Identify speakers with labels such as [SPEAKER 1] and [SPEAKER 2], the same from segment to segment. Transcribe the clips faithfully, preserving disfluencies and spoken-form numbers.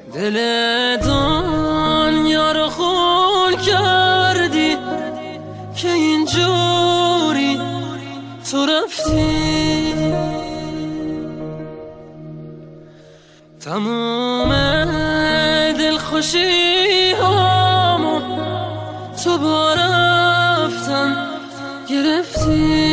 [SPEAKER 1] دل دنیا رو خون کردی که اینجوری تو رفتی، تموم دلخوشی هامو تو با رفتن گرفتی.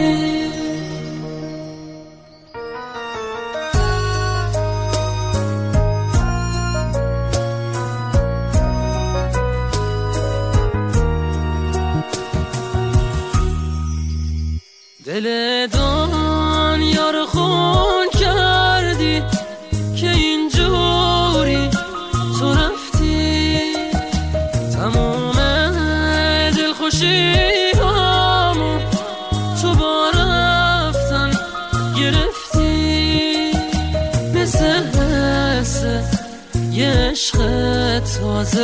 [SPEAKER 1] دل دنیا رو خون کردی که اینجوری تو رفتی، تموم دلخوشی هامو تو با رفتن گرفتی. مثل حس یه عشق تازه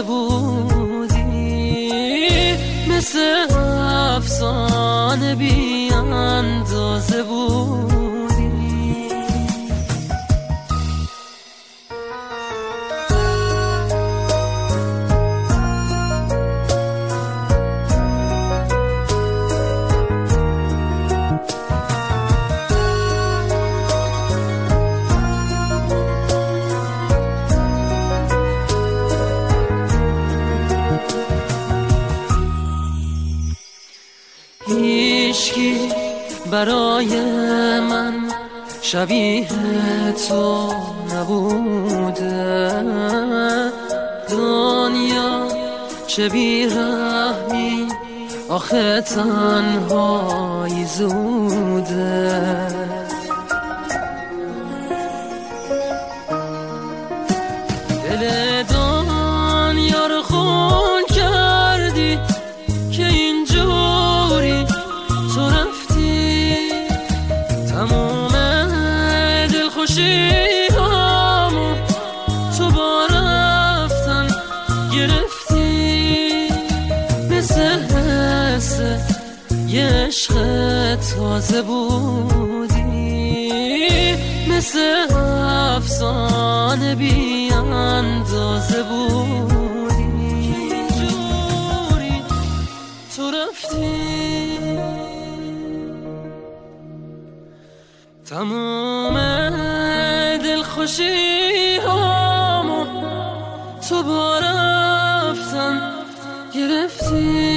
[SPEAKER 1] بودی، مثل افسانه بی اندازه بودی. هیچکی برای من شبیه تو نبوده، دنیا چه بیرحمی آخه تنهایی زوده. دل دنیا رو خون کردی که اینجوری تو رفتی، تموم دلخوشی هامو تو با رفتن گرفتی. مثل حس یه عشق تازه بودی، مثل افسانه بی اندازه بودی. اینجوری تو رفتی، تموم دلخوشی هامو تو با رفتن گرفتی.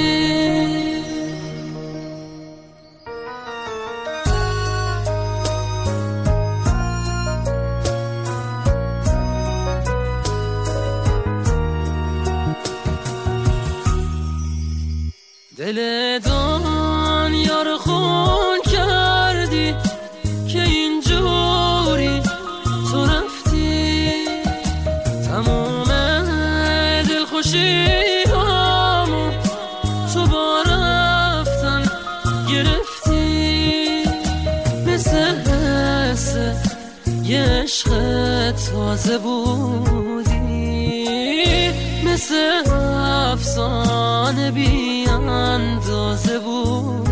[SPEAKER 1] دل دنیا رو خون کردی که اینجوری تو رفتی، تموم دلخوشی هامو تو با رفتن گرفتی. مثل حس یه عشق تازه بودی، مثل افسانه بی اندازه بود.